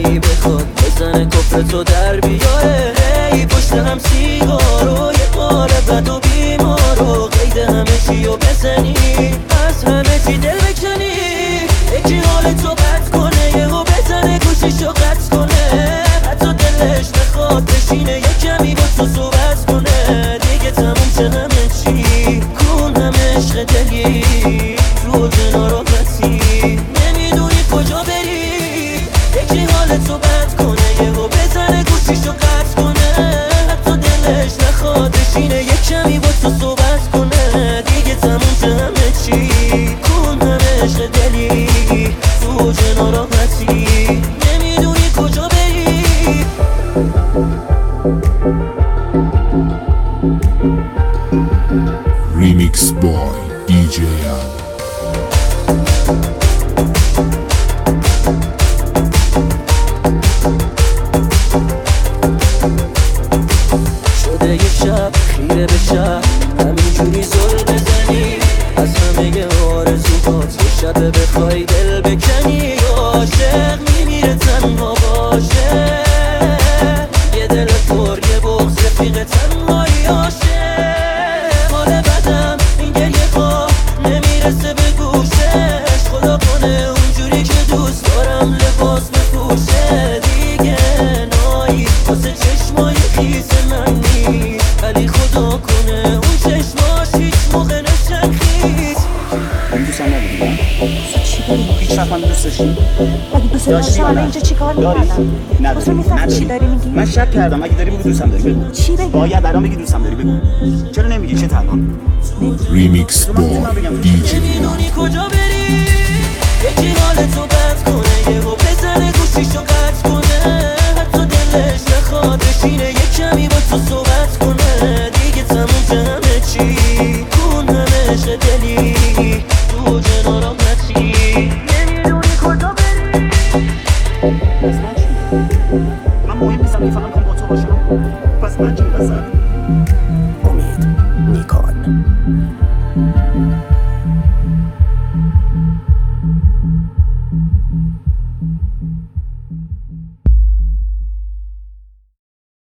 ای بخواد بزنه کفر تو در بیاره. ای پشت هم سیگارو یه بار بد و بیمارو قید همه چیو بزنی، از همه چی دل بکنی. یکی حال تو بد کنه یهو بزنه گوشیشو قطع کنه، حتی دلش نخواد بشینه یه کمی با تو صحبت کنه. دیگه تموم شه همه چی، کن همه عشق دلی تو ناراحتی نمیدونی کجا بری. یکی حال تو بد کنه یهو بزنه گوشیشو قطع کنه، حتی دلش نخواد بشینه یه کمی با تو صحبت کنه. دیگه تموم شه همه چی، کن همه عشق دلی تو ناراحتی نمیدونی کجا بری. Remix Boy DJ شده یه شب خیره به شب همینجوری زل بزنی، از همه آرزوهات یه شب بخوای دل بکنی. عاشق میمیره تنها باشه، یه دل پر یه بغض رفیق تنهایی عاشق. حال بدم این گریه ها نمیرسه به گوشش، خدا کنه اونجوری که دوست دارم لباس بپوشه. دیگه نایی واسه چشمای خیس من نیست، ولی خدا کنه اون چشماش هیچ موقع نشن خیس. من دوستم نبودیم چی داری؟ هیچ وقت من دوست داشتیم اگه دوست داشتی الان اینجا چی کار می‌کردم؟ نداری می‌فهمی چی داری میگی؟ من شک کردم. اگه داری بگو دوستم داری بگو. چی بگم؟ باید الان بگی دوستم داری بگو. چرا نمیگی؟ چه تنها Remix Boy DJ نمیدونی کجا بری. یکی حال تو بد کنه یهو بزنه گوشیشو قطع کنه، حتی دلش نخواد بشینه یه کمی با تو صحبت کنه. دیگه تموم شه همه چی، کن همه عشق دلی